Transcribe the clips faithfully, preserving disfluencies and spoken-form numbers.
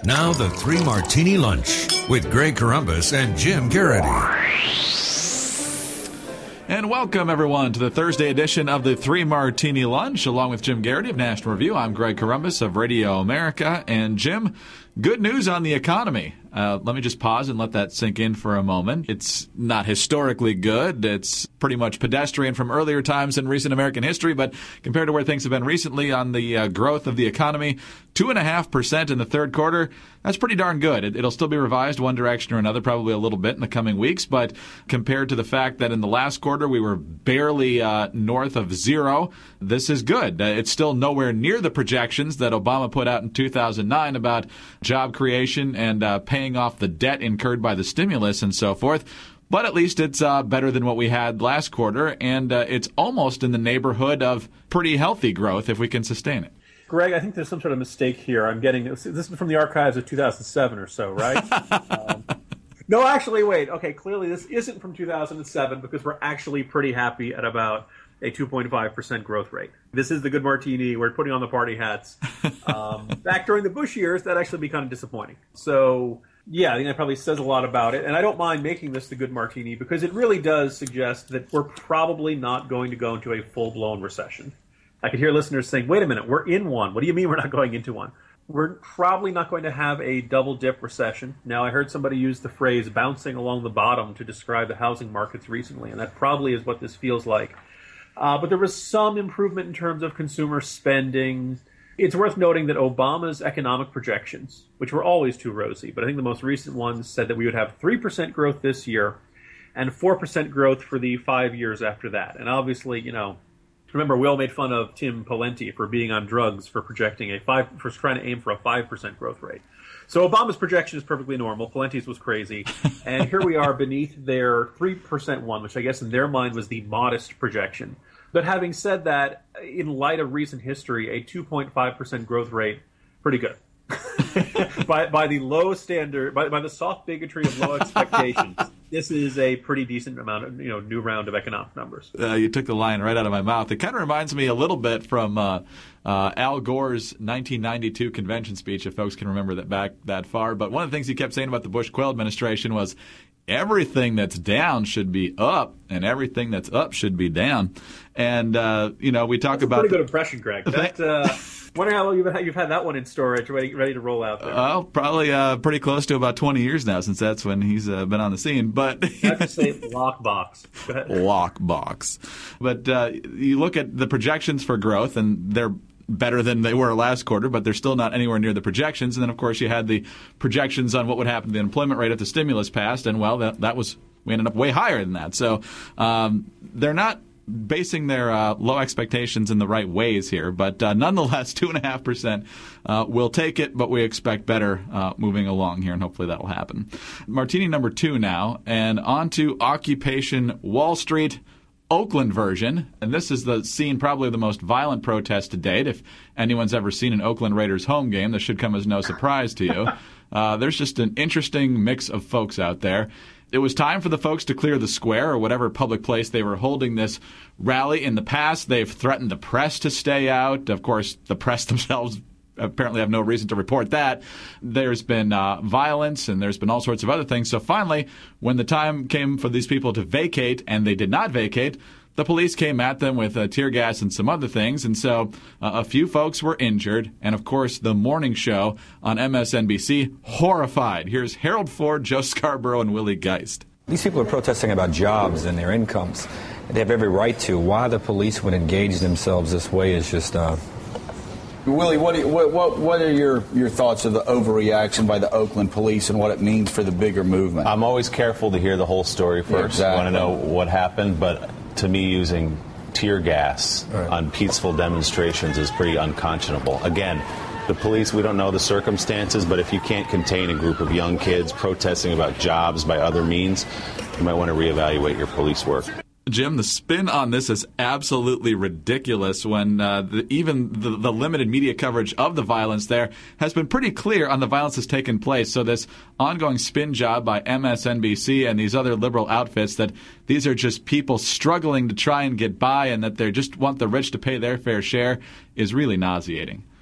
Now the Three Martini Lunch with Greg Corombos and Jim Garrity. And welcome, everyone, to the Thursday edition of the Three Martini Lunch. Along with Jim Garrity of National Review, I'm Greg Corombos of Radio America. And Jim, good news on the economy. Uh, let me just pause and let that sink in for a moment. It's not historically good. It's pretty much pedestrian from earlier times in recent American history, but compared to where things have been recently on the uh, growth of the economy, two point five percent in the third quarter, that's pretty darn good. It, it'll still be revised one direction or another, probably a little bit in the coming weeks, but compared to the fact that in the last quarter we were barely uh, north of zero, this is good. Uh, it's still nowhere near the projections that Obama put out in two thousand nine about job creation and uh, paying off the debt incurred by the stimulus and so forth. But at least it's uh, better than what we had last quarter, and uh, it's almost in the neighborhood of pretty healthy growth if we can sustain it. Greg, I think there's some sort of mistake here. I'm getting this is from the archives of two thousand seven or so, right? um, no, actually, wait. Okay, clearly this isn't from two thousand seven because we're actually pretty happy at about a two point five percent growth rate. This is the good martini. We're putting on the party hats. Um, back during the Bush years, that'd actually be kind of disappointing. So, yeah, I think that probably says a lot about it. And I don't mind making this the good martini because it really does suggest that we're probably not going to go into a full-blown recession. I could hear listeners saying, wait a minute, we're in one. What do you mean we're not going into one? We're probably not going to have a double-dip recession. Now, I heard somebody use the phrase bouncing along the bottom to describe the housing markets recently, and that probably is what this feels like. Uh, but there was some improvement in terms of consumer spending. It's worth noting that Obama's economic projections, which were always too rosy, but I think the most recent ones said that we would have three percent growth this year and four percent growth for the five years after that. And obviously, you know, remember, we all made fun of Tim Pawlenty for being on drugs for projecting a five, for trying to aim for a five percent growth rate. So Obama's projection is perfectly normal. Pawlenty's was crazy. And here we are beneath their three percent one, which I guess in their mind was the modest projection. But having said that, in light of recent history, a two point five percent growth rate, pretty good. by, by the low standard, by, by the soft bigotry of low expectations, this is a pretty decent amount of, you know, new round of economic numbers. Uh, you took the line right out of my mouth. It kind of reminds me a little bit from uh, uh, Al Gore's nineteen ninety-two convention speech, if folks can remember that back that far. But one of the things he kept saying about the Bush-Quayle administration was everything that's down should be up, and everything that's up should be down. And, uh, you know, we talk that's about... a pretty good impression, Greg. That, uh, wondering how long you've had, you've had that one in storage, ready, ready to roll out there. Well, probably uh, pretty close to about twenty years now, since that's when he's uh, been on the scene. But I have to say lockbox. Go ahead. Lockbox. But uh, you look at the projections for growth, and they're better than they were last quarter, but they're still not anywhere near the projections. And then, of course, you had the projections on what would happen to the unemployment rate if the stimulus passed, and, well, that, that was we ended up way higher than that. So um, they're not basing their uh, low expectations in the right ways here. But uh, nonetheless, two point five percent uh, we'll take it, but we expect better uh, moving along here, and hopefully that will happen. Martini number two now, and on to Occupation Wall Street, Oakland version. And this is the scene, probably the most violent protest to date. If anyone's ever seen an Oakland Raiders home game, this should come as no surprise to you. Uh, there's just an interesting mix of folks out there. It was time for the folks to clear the square or whatever public place they were holding this rally. In the past, they've threatened the press to stay out. Of course, the press themselves apparently have no reason to report that. There's been uh, violence, and there's been all sorts of other things. So finally, when the time came for these people to vacate, and they did not vacate, the police came at them with uh, tear gas and some other things, and so uh, a few folks were injured. And, of course, the morning show on M S N B C, horrified. Here's Harold Ford, Joe Scarborough, and Willie Geist. These people are protesting about jobs and their incomes. They have every right to. Why the police would engage themselves this way is just... Uh... Willie, what, you, what, what, what are your, your thoughts of the overreaction by the Oakland police and what it means for the bigger movement? I'm always careful to hear the whole story first. Yeah, exactly. I want to know what happened, but to me, using tear gas right. on peaceful demonstrations is pretty unconscionable. Again, the police, we don't know the circumstances, but if you can't contain a group of young kids protesting about jobs by other means, you might want to reevaluate your police work. Jim, the spin on this is absolutely ridiculous when uh, the, even the, the limited media coverage of the violence there has been pretty clear on the violence that's taken place. So this ongoing spin job by M S N B C and these other liberal outfits that these are just people struggling to try and get by and that they just want the rich to pay their fair share is really nauseating.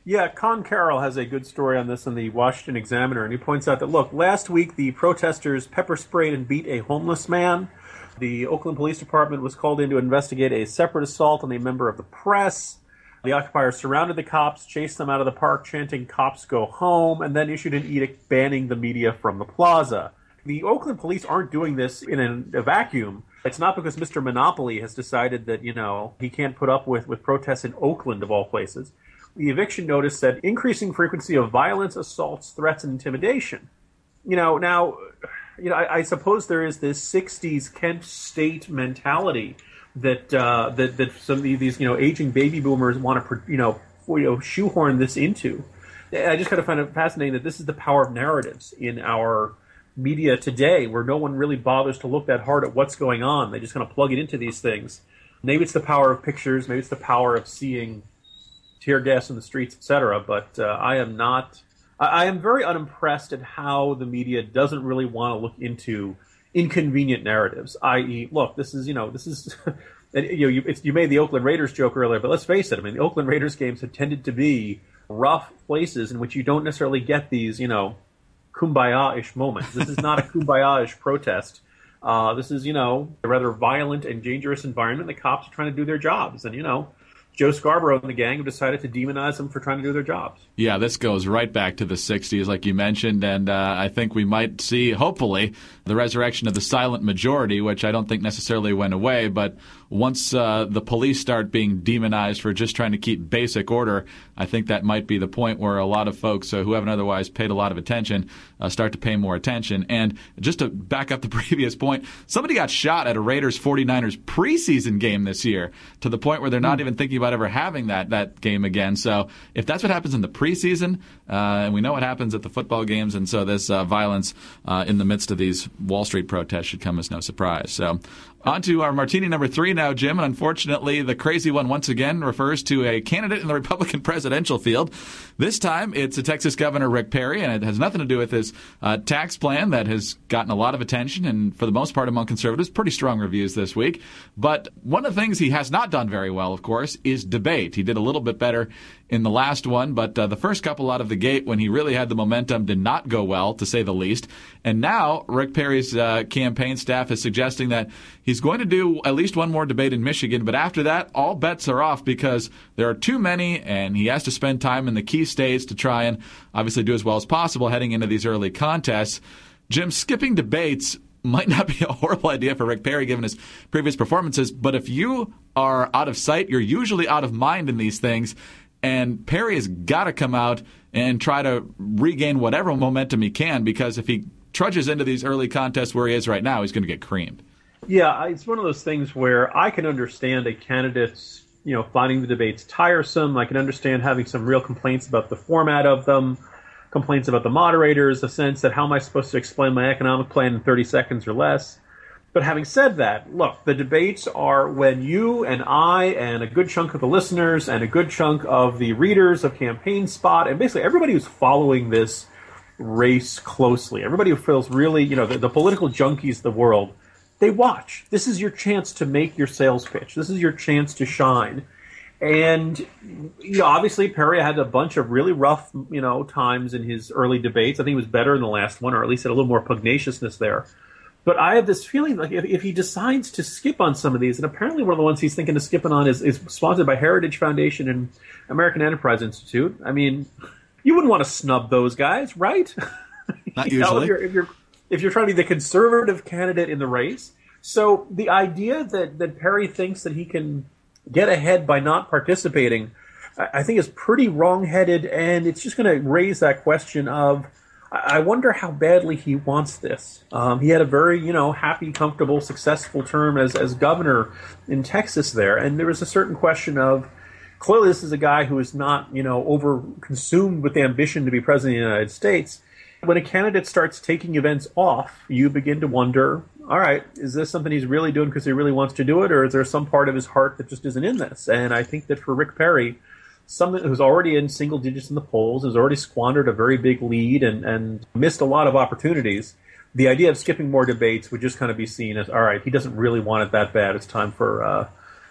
Yeah, Con Carroll has a good story on this in the Washington Examiner, and he points out that, look, last week the protesters pepper sprayed and beat a homeless man. The Oakland Police Department was called in to investigate a separate assault on a member of the press. The occupiers surrounded the cops, chased them out of the park, chanting, "Cops go home," and then issued an edict banning the media from the plaza. The Oakland police aren't doing this in a vacuum. It's not because Mister Monopoly has decided that, you know, he can't put up with, with protests in Oakland, of all places. The eviction notice said increasing frequency of violence, assaults, threats, and intimidation. You know, now, you know, I, I suppose there is this sixties Kent State mentality that uh, that that some of these, you know, aging baby boomers want to, you know, you know, shoehorn this into. I just kind of find it fascinating that this is the power of narratives in our media today, where no one really bothers to look that hard at what's going on. They just kind of plug it into these things. Maybe it's the power of pictures. Maybe it's the power of seeing tear gas in the streets, et cetera. But uh, I am not. I, I am very unimpressed at how the media doesn't really want to look into inconvenient narratives. that is, look, this is you know this is. And, you know, you, it's, you made the Oakland Raiders joke earlier, but let's face it. I mean, the Oakland Raiders games have tended to be rough places in which you don't necessarily get these, you know, kumbaya-ish moments. This is not a kumbaya-ish protest. Uh, this is, you know, a rather violent and dangerous environment. The cops are trying to do their jobs, and you know, Joe Scarborough and the gang have decided to demonize them for trying to do their jobs. Yeah, this goes right back to the sixties, like you mentioned, and uh, I think we might see, hopefully, the resurrection of the silent majority, which I don't think necessarily went away, but once uh, the police start being demonized for just trying to keep basic order, I think that might be the point where a lot of folks uh, who haven't otherwise paid a lot of attention uh, start to pay more attention. And just to back up the previous point, somebody got shot at a Raiders forty-niners preseason game this year to the point where they're not mm. even thinking about ever having that, that game again. So if that's what happens in the preseason, uh, and we know what happens at the football games, and so this uh, violence uh, in the midst of these Wall Street protests should come as no surprise. So on to our martini number three now, Jim. And unfortunately, the crazy one once again refers to a candidate in the Republican presidential field. This time, it's a Texas Governor Rick Perry, and it has nothing to do with his uh, tax plan that has gotten a lot of attention, and for the most part among conservatives, pretty strong reviews this week. But one of the things he has not done very well, of course, is debate. He did a little bit better in the last one, but uh, the first couple out of the gate, when he really had the momentum, did not go well, to say the least. And now Rick Perry's uh, campaign staff is suggesting that he's going to do at least one more debate in Michigan, but after that, all bets are off because there are too many, and he has to spend time in the key states to try and obviously do as well as possible heading into these early contests. Jim, skipping debates might not be a horrible idea for Rick Perry given his previous performances, but if you are out of sight, you're usually out of mind in these things, and Perry has got to come out and try to regain whatever momentum he can, because if he trudges into these early contests where he is right now, he's going to get creamed. Yeah, it's one of those things where I can understand a candidate's, you know, finding the debates tiresome. I can understand having some real complaints about the format of them, complaints about the moderators, a sense that how am I supposed to explain my economic plan in thirty seconds or less. But having said that, look, the debates are when you and I and a good chunk of the listeners and a good chunk of the readers of Campaign Spot, and basically everybody who's following this race closely, everybody who feels really, you know, the, the political junkies of the world, they watch. This is your chance to make your sales pitch. This is your chance to shine. And, you know, obviously Perry had a bunch of really rough, you know, times in his early debates. I think he was better in the last one, or at least had a little more pugnaciousness there. But I have this feeling like if, if he decides to skip on some of these, and apparently one of the ones he's thinking of skipping on is, is sponsored by Heritage Foundation and American Enterprise Institute. I mean, you wouldn't want to snub those guys, right? Not you usually. know, if, you're, if you're if you're trying to be the conservative candidate in the race. So the idea that, that Perry thinks that he can get ahead by not participating, I think is pretty wrong-headed, and it's just going to raise that question of, I wonder how badly he wants this. Um, he had a very, you know, happy, comfortable, successful term as, as governor in Texas there, and there was a certain question of, clearly this is a guy who is not, you know, over-consumed with the ambition to be president of the United States. When a candidate starts taking events off, you begin to wonder, all right, is this something he's really doing because he really wants to do it, or is there some part of his heart that just isn't in this? And I think that for Rick Perry, someone who's already in single digits in the polls, has already squandered a very big lead and, and missed a lot of opportunities, the idea of skipping more debates would just kind of be seen as, all right, he doesn't really want it that bad. It's time for uh,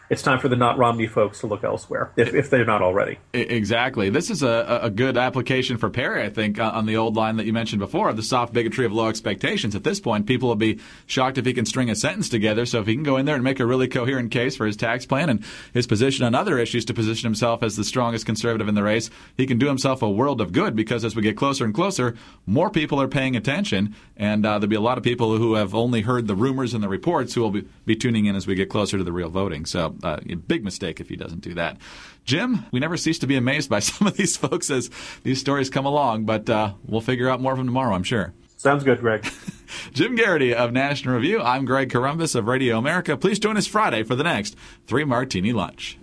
it's time for the not Romney folks to look elsewhere, if, if they're not already. Exactly. This is a, a good application for Perry, I think, on the old line that you mentioned before of the soft bigotry of low expectations. At this point, people will be shocked if he can string a sentence together. So if he can go in there and make a really coherent case for his tax plan and his position on other issues to position himself as the strongest conservative in the race, he can do himself a world of good, because as we get closer and closer, more people are paying attention, and uh, there'll be a lot of people who have only heard the rumors and the reports who will be, be tuning in as we get closer to the real voting. So uh, a big mistake if he doesn't do that. Jim, we never cease to be amazed by some of these folks as these stories come along, but uh, we'll figure out more of them tomorrow, I'm sure. Sounds good, Greg. Jim Garrity of National Review. I'm Greg Corombos of Radio America. Please join us Friday for the next Three Martini Lunch.